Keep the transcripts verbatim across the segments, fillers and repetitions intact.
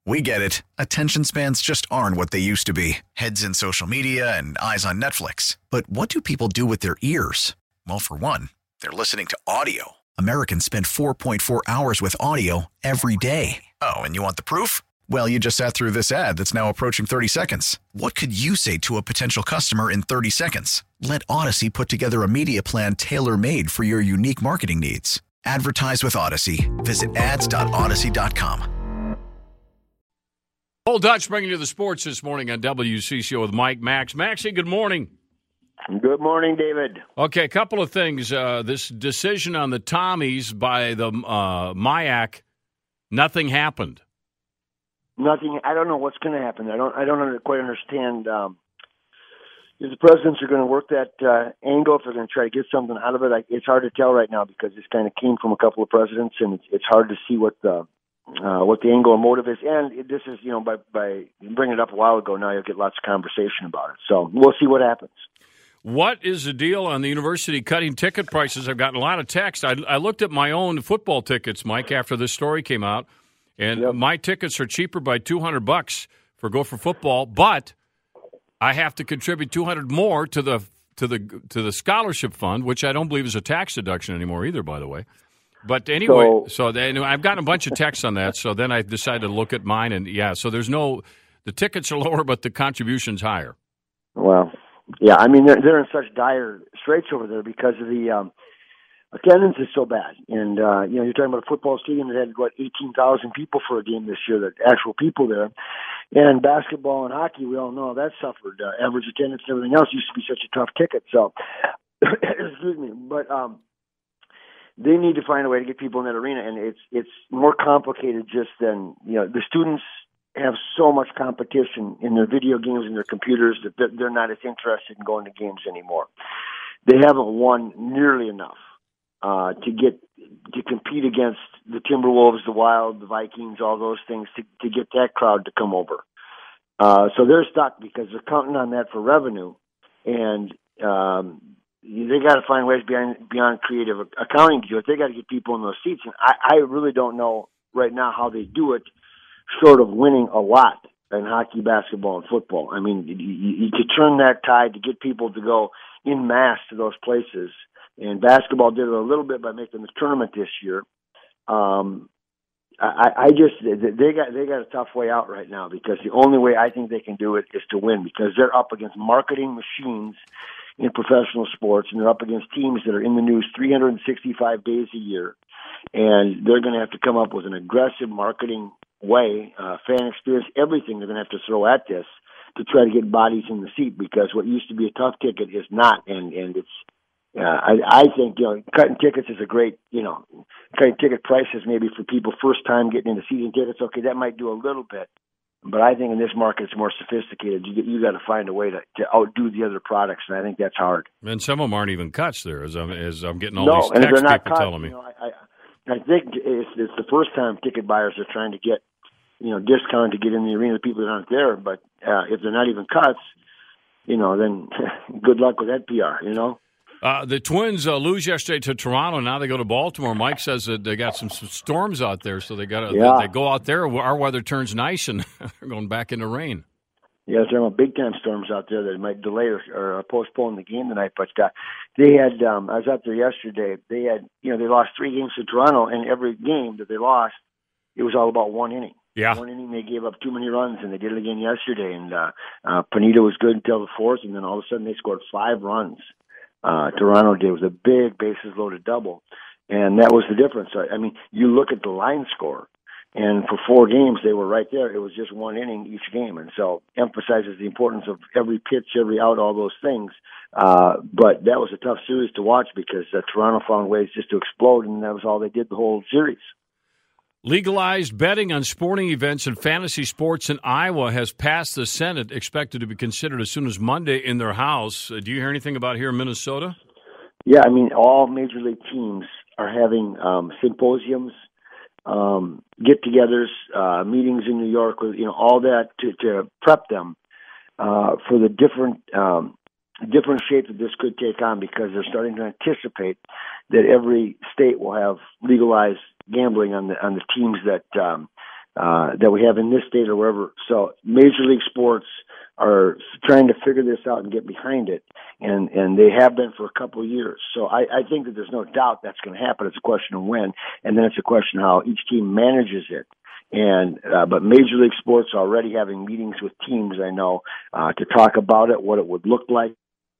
We get it. Attention spans just aren't what they used to be. Heads in social media and eyes on Netflix. But what do people do with their ears? Well, for one, they're listening to audio. Americans spend four point four hours with audio every day. Oh, and you want the proof? Well, you just sat through this ad that's now approaching thirty seconds. What could you say to a potential customer in thirty seconds? Let Odyssey put together a media plan tailor-made for your unique marketing needs. Advertise with Odyssey. Visit ads dot odyssey dot com. Old Dutch bringing you the sports this morning on W C C O with Mike Max. Maxie, good morning. Good morning, David. Okay, a couple of things. Uh, this decision on the Tommies by the uh, M I A C, nothing happened. Nothing. I don't know what's going to happen. I don't. I don't quite understand. Um, if the presidents are going to work that uh, angle, if they're going to try to get something out of it, I, it's hard to tell right now because this kind of came from a couple of presidents, and it's, it's hard to see what the uh, what the angle or motive is. And it, this is, you know, by by bringing it up a while ago, now you'll get lots of conversation about it. So we'll see what happens. What is the deal on the university cutting ticket prices? I've gotten a lot of text. I, I looked at my own football tickets, Mike, after this story came out, and Yep. my tickets are cheaper by two hundred bucks for Gopher football, but I have to contribute two hundred more to the to the to the scholarship fund, which I don't believe is a tax deduction anymore either, by the way. But anyway, so, so they, I've gotten a bunch of texts on that, so then I decided to look at mine, and yeah, so there's no – the tickets are lower, but the contribution's higher. Well, yeah, I mean, they're, they're in such dire straits over there because of the um, attendance is so bad. And, uh, you know, you're talking about a football stadium that had, what, eighteen thousand people for a game this year, the actual people there. And basketball and hockey, we all know that suffered. Uh, average attendance and everything else used to be such a tough ticket. So, excuse me, but um, they need to find a way to get people in that arena. And it's it's more complicated just than, you know, the students have so much competition in their video games and their computers that they're not as interested in going to games anymore. They haven't won nearly enough uh, to get to compete against the Timberwolves, the Wild, the Vikings, all those things to, to get that crowd to come over. Uh, so they're stuck because they're counting on that for revenue, and um, they got to find ways beyond beyond creative accounting to do it. They got to get people in those seats, and I, I really don't know right now how they do it, short of winning a lot in hockey, basketball, and football. I mean, you, you, to turn that tide, to get people to go in mass to those places. And basketball did it a little bit by making the tournament this year. Um, I, I just they got they got a tough way out right now because the only way I think they can do it is to win because they're up against marketing machines in professional sports, and they're up against teams that are in the news three hundred sixty-five days a year, and they're going to have to come up with an aggressive marketing way, uh, fan experience, everything they're going to have to throw at this to try to get bodies in the seat because what used to be a tough ticket is not, and, and it's, uh, I, I think, you know, cutting tickets is a great, you know, cutting ticket prices maybe for people first time getting into season tickets, okay, that might do a little bit, but I think in this market it's more sophisticated. You, you got to find a way to, to outdo the other products, and I think that's hard. And some of them aren't even cuts there, as I'm, as I'm getting all no, these and text they're not people cut, telling me. You know, I, I, I think it's, it's the first time ticket buyers are trying to get, you know, discount to get in the arena, the people that aren't there. But uh, if they're not even cuts, you know, then good luck with that P R, you know. Uh, the Twins uh, lose yesterday to Toronto. Now they go to Baltimore. Mike says that they got some, some storms out there, so they got yeah. they, they go out there. Our weather turns nice, and they're going back into rain. Yeah, there are big time storms out there that might delay or, or postpone the game tonight. But uh, they had, um, I was out there yesterday. They had, you know, they lost three games to Toronto, and every game that they lost, it was all about one inning. Yeah. One inning they gave up too many runs, and they did it again yesterday. And uh, uh, Pineda was good until the fourth, and then all of a sudden they scored five runs. Uh, Toronto did. It was a big bases loaded double, and that was the difference. I, I mean, you look at the line score, and for four games they were right there. It was just one inning each game, and so emphasizes the importance of every pitch, every out, all those things. Uh, but that was a tough series to watch because uh, Toronto found ways just to explode, and that was all they did the whole series. Legalized betting on sporting events and fantasy sports in Iowa has passed the Senate, expected to be considered as soon as Monday in their House. Uh, do you hear anything about here in Minnesota? Yeah, I mean, all major league teams are having um, symposiums, um, get-togethers, uh, meetings in New York, you know, all that to, to prep them uh, for the different um, different shape that this could take on, because they're starting to anticipate that every state will have legalized gambling on the on the teams that um, uh, that we have in this state or wherever. So Major League Sports are trying to figure this out and get behind it, and, and they have been for a couple of years. So I, I think that there's no doubt that's going to happen. It's a question of when, and then it's a question of how each team manages it. And uh, but Major League Sports are already having meetings with teams, I know, uh, to talk about it, what it would look like,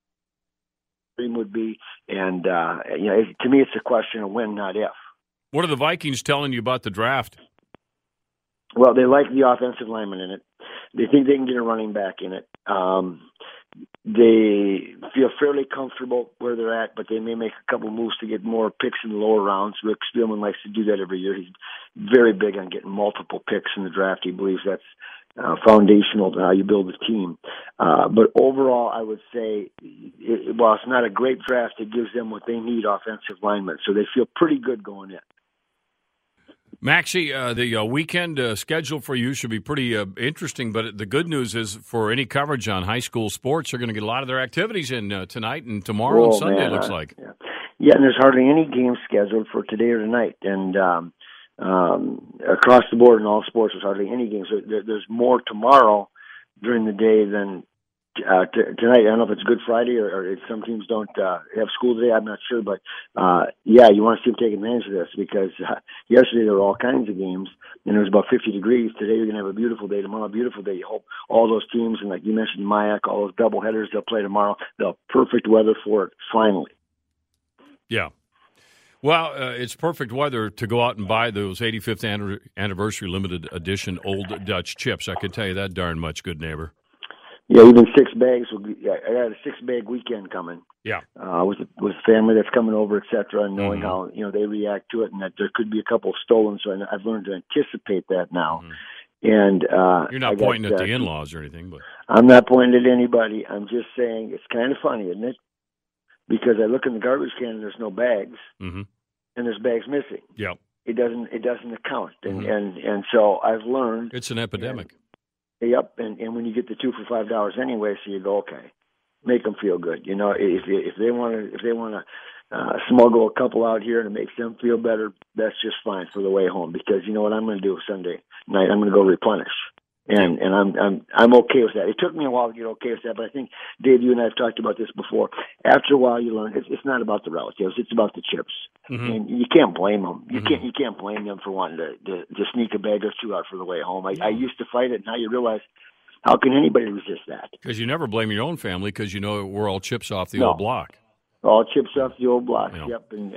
would be, and uh, you know, it, to me, it's a question of when, not if. What are the Vikings telling you about the draft? Well, they like the offensive lineman in it. They think they can get a running back in it. Um, they feel fairly comfortable where they're at, but they may make a couple moves to get more picks in the lower rounds. Rick Spielman likes to do that every year. He's very big on getting multiple picks in the draft. He believes that's uh, foundational to how you build a team. Uh, but overall, I would say, it, while it's not a great draft, it gives them what they need, offensive linemen. So they feel pretty good going in. Maxie, uh, the uh, weekend uh, schedule for you should be pretty uh, interesting, but the good news is for any coverage on high school sports, you're going to get a lot of their activities in uh, tonight and tomorrow oh, and Sunday, man, it looks uh, like. Yeah. yeah, and there's hardly any games scheduled for today or tonight. And um, um, across the board in all sports, there's hardly any games. There, there's more tomorrow during the day than Uh, t- tonight. I don't know if it's Good Friday or, or if some teams don't uh, have school today. I'm not sure, but uh, yeah, you want to see them take advantage of this because uh, yesterday there were all kinds of games and it was about fifty degrees. Today you're going to have a beautiful day. Tomorrow, a beautiful day. You hope all those teams, and like you mentioned, Mayak, all those doubleheaders they'll play tomorrow. They'll have perfect weather for it. Finally. Yeah. Well, uh, it's perfect weather to go out and buy those eighty-fifth anniversary limited edition Old Dutch chips. I can tell you that darn much, good neighbor. Yeah, even six bags. Will be, yeah, I got a six bag weekend coming. Yeah, uh, with with family that's coming over, et cetera, and knowing mm-hmm. how you know they react to it, and that there could be a couple stolen. So I, I've learned to anticipate that now. Mm-hmm. And uh, you're not got, pointing at uh, the in-laws or anything, but I'm not pointing at anybody. I'm just saying it's kind of funny, isn't it? Because I look in the garbage can and there's no bags, mm-hmm. and there's bags missing. Yeah, it doesn't it doesn't account, and mm-hmm. and and so I've learned it's an epidemic. And, Yep, and, and when you get the two for five dollars anyway, so you go, okay, make them feel good. You know, if if they want to if they want to uh, smuggle a couple out here and it makes them feel better, that's just fine for the way home. Because you know what I'm going to do Sunday night, I'm going to go replenish, and and I'm I'm I'm okay with that. It took me a while to get okay with that, but I think Dave, you and I have talked about this before. After a while, you learn it's it's not about the relatives, it's about the chips. Mm-hmm. And you can't blame them. You mm-hmm. can't. You can't blame them for wanting to, to, to sneak a bag or two out for the way home. I, I used to fight it, and now you realize how can anybody resist that? Because you never blame your own family because you know we're all chips off the no. old block. All chips off the old block. Yeah. Yep. And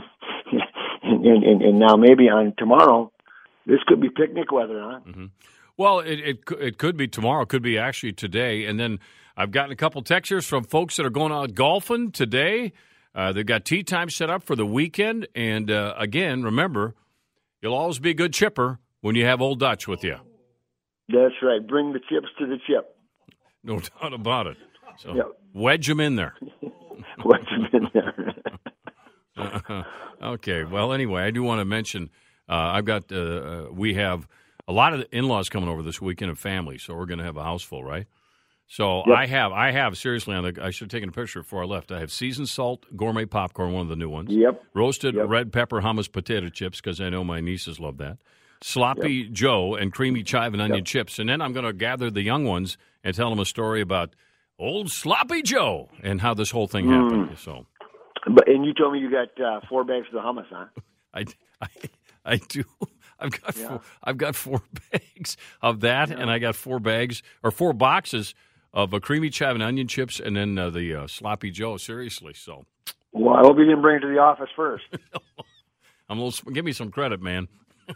and, and and and now maybe on tomorrow, this could be picnic weather, huh? Mm-hmm. Well, it, it it could be tomorrow. It could be actually today. And then I've gotten a couple textures from folks that are going out golfing today. Uh, they've got tee time set up for the weekend. And, uh, again, remember, you'll always be a good chipper when you have Old Dutch with you. That's right. Bring the chips to the chip. No doubt about it. So yep. Wedge them in there. Wedge them in there. uh, okay. Well, anyway, I do want to mention uh, I've got uh, uh, we have a lot of the in-laws coming over this weekend and family, so we're going to have a house full, right? So yep. I have, I have seriously on the. I should have taken a picture before I left. I have seasoned salt gourmet popcorn, one of the new ones. Yep. Roasted yep. red pepper hummus potato chips because I know my nieces love that. Sloppy yep. Joe and creamy chive and onion yep. chips, and then I'm going to gather the young ones and tell them a story about old Sloppy Joe and how this whole thing mm. happened. So, but and you told me you got uh, four bags of the hummus, huh? I, I, I do. I've got yeah. four, I've got four bags of that, yeah. and I got four bags or four boxes of a creamy chive and onion chips, and then uh, the uh, Sloppy Joe. Seriously, so. Well, I hope you didn't bring it to the office first. I'm a little, give me some credit, man.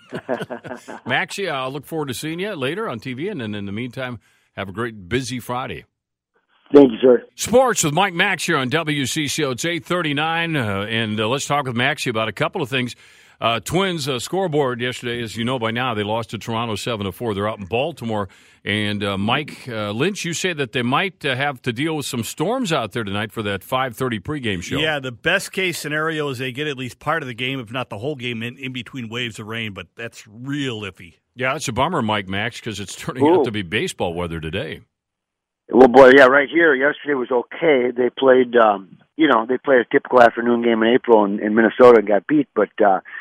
Maxie, I'll look forward to seeing you later on T V, and then in the meantime, have a great busy Friday. Thank you, sir. Sports with Mike Max here on W C C O. It's eight thirty-nine, uh, and uh, let's talk with Maxie about a couple of things. Uh, Twins uh, scoreboard yesterday, as you know by now, they lost to Toronto seven to four. They're out in Baltimore. And uh, Mike uh, Lynch, you say that they might uh, have to deal with some storms out there tonight for that five thirty pregame show. Yeah, the best case scenario is they get at least part of the game, if not the whole game, in, in between waves of rain. But that's real iffy. Yeah, it's a bummer, Mike Max, because it's turning Ooh. out to be baseball weather today. Well, boy, yeah, right here. Yesterday was okay. They played, um, you know, they played a typical afternoon game in April in, in Minnesota and got beat. But uh,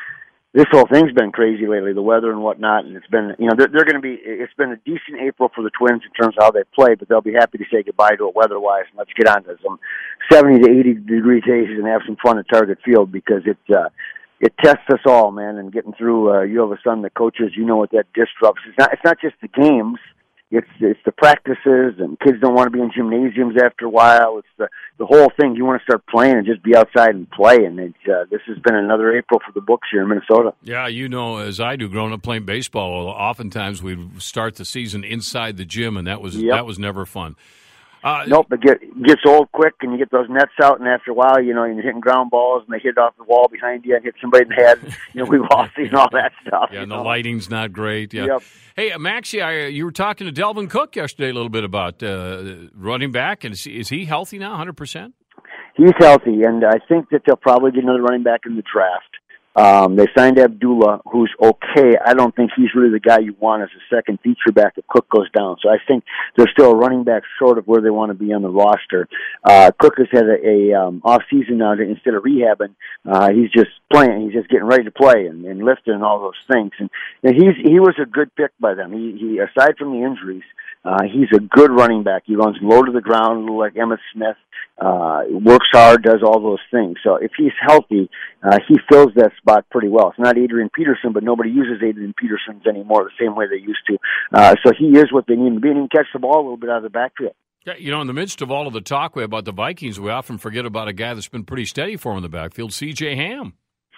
this whole thing's been crazy lately, the weather and whatnot, and it's been, you know, they're, they're going to be, it's been a decent April for the Twins in terms of how they play, but they'll be happy to say goodbye to it weather-wise, and let's get on to some seventy to eighty degree days and have some fun at Target Field, because it's, uh, it tests us all, man, and getting through, uh, you have a son that coaches, you know what that disrupts. It's not, it's not just the games. It's it's the practices, and kids don't want to be in gymnasiums after a while. It's the the whole thing. You want to start playing and just be outside and play, and it, uh, this has been another April for the books here in Minnesota. Yeah, you know, as I do, growing up playing baseball, oftentimes we'd start the season inside the gym, and that was yep. that was never fun. Uh, nope, it get, gets old quick, and you get those nets out, and after a while, you know, you're hitting ground balls, and they hit off the wall behind you and hit somebody in the head. You know, we've all seen all that stuff. Yeah, and know? the lighting's not great. Yeah. Yep. Hey, Maxie, I, you were talking to Delvin Cook yesterday a little bit about uh, running back, and is he, is he healthy now, one hundred percent? He's healthy, and I think that they'll probably get another running back in the draft. Um, they signed Abdullah, who's okay. I don't think he's really the guy you want as a second feature back if Cook goes down. So I think they're still a running back short of where they want to be on the roster. Uh, Cook has had a, a um, off season now. Instead of rehabbing, uh, he's just playing. He's just getting ready to play and, and lifting and all those things. And, and he's he was a good pick by them. He, he aside from the injuries, uh, he's a good running back. He runs low to the ground, a little like Emmitt Smith. Uh, works hard, does all those things. So if he's healthy, uh, he fills that spot pretty well. It's not Adrian Peterson, but nobody uses Adrian Peterson's anymore the same way they used to. Uh, so he is what they need to be, and he can catch the ball a little bit out of the backfield. Yeah, you know, in the midst of all of the talk we have about the Vikings, we often forget about a guy that's been pretty steady for him in the backfield, C J Ham.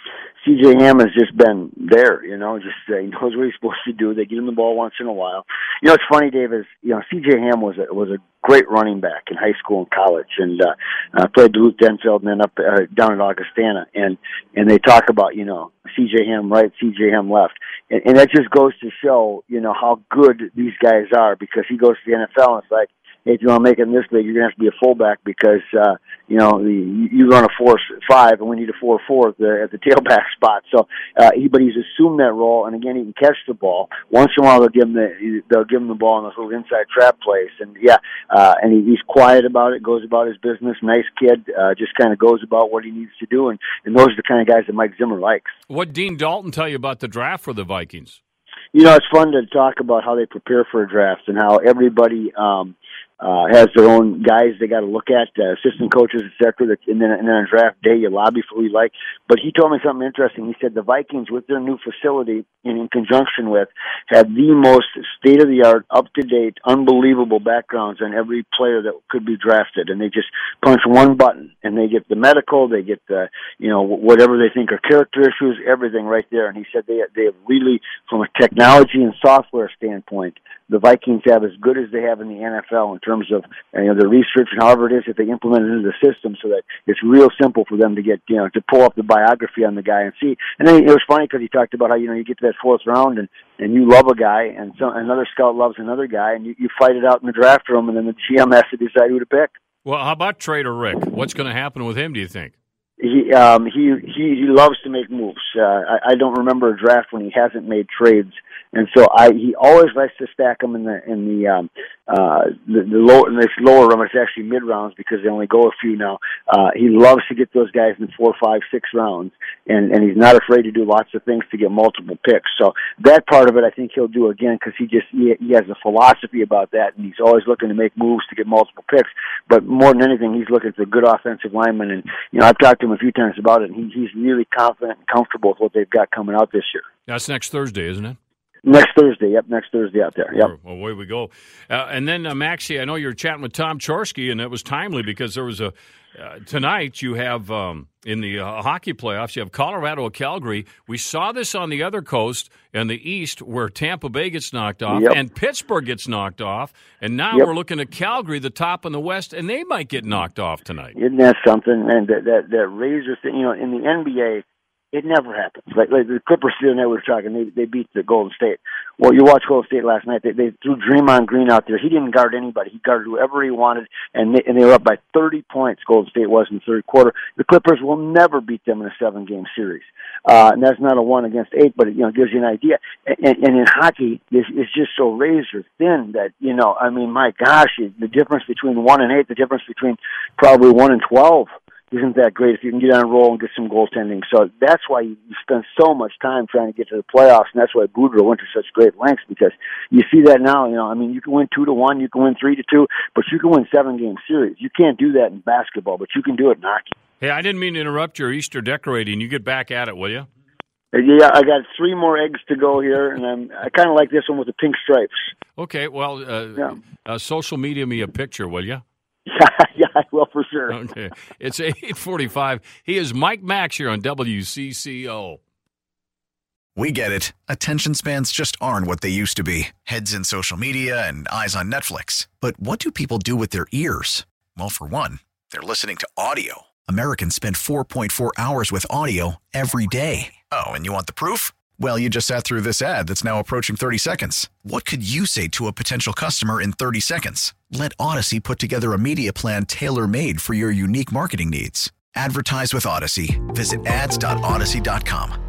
C J Ham has just been there, you know, just uh, he knows what he's supposed to do. They give him the ball once in a while. You know, it's funny, Dave, is, you know, C J Ham was a, was a great running back in high school and college, and uh, uh, played Duluth Denfeld and then up uh, down at Augustana. And, and they talk about, you know, C J Ham right, C J Ham left. And, and that just goes to show, you know, how good these guys are, because he goes to the N F L and it's like, hey, if you want to make it in this league, you're going to have to be a fullback because, uh, you know, the, you run a four five, and we need a four four at the, at the tailback spot. So, uh, he, but he's assumed that role, and again, he can catch the ball. Once in a while, they'll give him the, they'll give him the ball in those little inside trap plays. And, yeah, uh, and he, he's quiet about it, goes about his business, nice kid, uh, just kind of goes about what he needs to do, and, and those are the kind of guys that Mike Zimmer likes. What Dean Dalton tell you about the draft for the Vikings? You know, it's fun to talk about how they prepare for a draft and how everybody, um, Uh, has their own guys they got to look at, uh, assistant coaches, et cetera. And then, and then on draft day, you lobby for who you like. But he told me something interesting. He said the Vikings, with their new facility, and in conjunction with, had the most state-of-the-art, up-to-date, unbelievable backgrounds on every player that could be drafted. And they just punch one button, and they get the medical, they get the, you know, whatever they think are character issues, everything right there. And he said they they have really, from a technology and software standpoint, the Vikings have as good as they have in the N F L in terms of, you know, their research and however it is that they implement it into the system, so that it's real simple for them to get, you know, to pull up the biography on the guy and see. And then it was funny because he talked about how, you know, you get to that fourth round and, and you love a guy, and so another scout loves another guy, and you, you fight it out in the draft room, and then the G M has to decide who to pick. Well, how about Trader Rick? What's going to happen with him, do you think? He um he he he loves to make moves. Uh, I, I don't remember a draft when he hasn't made trades, and so I he always likes to stack them in the in the um uh the, the low in this lower round. It's actually mid rounds because they only go a few now. Uh, he loves to get those guys in four, five, six rounds, and and he's not afraid to do lots of things to get multiple picks. So that part of it, I think he'll do again because he just he, he has a philosophy about that, and he's always looking to make moves to get multiple picks. But more than anything, he's looking for good offensive linemen, and you know I've talked to him a few times about it, and he, he's really confident and comfortable with what they've got coming out this year. That's next Thursday, isn't it? Next Thursday, yep, next Thursday out there, yep. Well, away we go. Uh, and then, uh, Maxie, I know you're chatting with Tom Chorsky, and it was timely because there was a uh, tonight you have um, in the uh, hockey playoffs, you have Colorado at Calgary. We saw this on the other coast in the East where Tampa Bay gets knocked off yep. and Pittsburgh gets knocked off, and now yep. we're looking at Calgary, the top in the West, and they might get knocked off tonight. Isn't that something? And that that, that razor thing, you know, in the N B A, it never happens. Like, like the Clippers the other night we were talking, they they beat the Golden State. Well, you watched Golden State last night. They they threw Draymond Green out there. He didn't guard anybody. He guarded whoever he wanted, and they, and they were up by thirty points. Golden State was in the third quarter. The Clippers will never beat them in a seven game series, uh, and that's not a one against eight, but it you know gives you an idea. And, and in hockey, it's, it's just so razor thin that you know. I mean, my gosh, the difference between one and eight, the difference between probably one and twelve. isn't that great if you can get on a roll and get some goaltending. So that's why you spend so much time trying to get to the playoffs, and that's why Boudreaux went to such great lengths, because you see that now. You know, I mean, you can win two to one, you can win three to two, but you can win seven game series. You can't do that in basketball, but you can do it in hockey. Hey, I didn't mean to interrupt your Easter decorating. You get back at it, will you? Yeah, I got three more eggs to go here, and I'm, I kind of like this one with the pink stripes. Okay, well, uh, yeah. uh, social media me a picture, will you? Yeah, yeah, I will for sure. Okay, it's eight forty-five. He is Mike Max here on W C C O. We get it. Attention spans just aren't what they used to be. Heads in social media and eyes on Netflix. But what do people do with their ears? Well, for one, they're listening to audio. Americans spend four point four hours with audio every day. Oh, and you want the proof? Well, you just sat through this ad that's now approaching thirty seconds. What could you say to a potential customer in thirty seconds? Let Odyssey put together a media plan tailor-made for your unique marketing needs. Advertise with Odyssey. Visit ads dot odyssey dot com.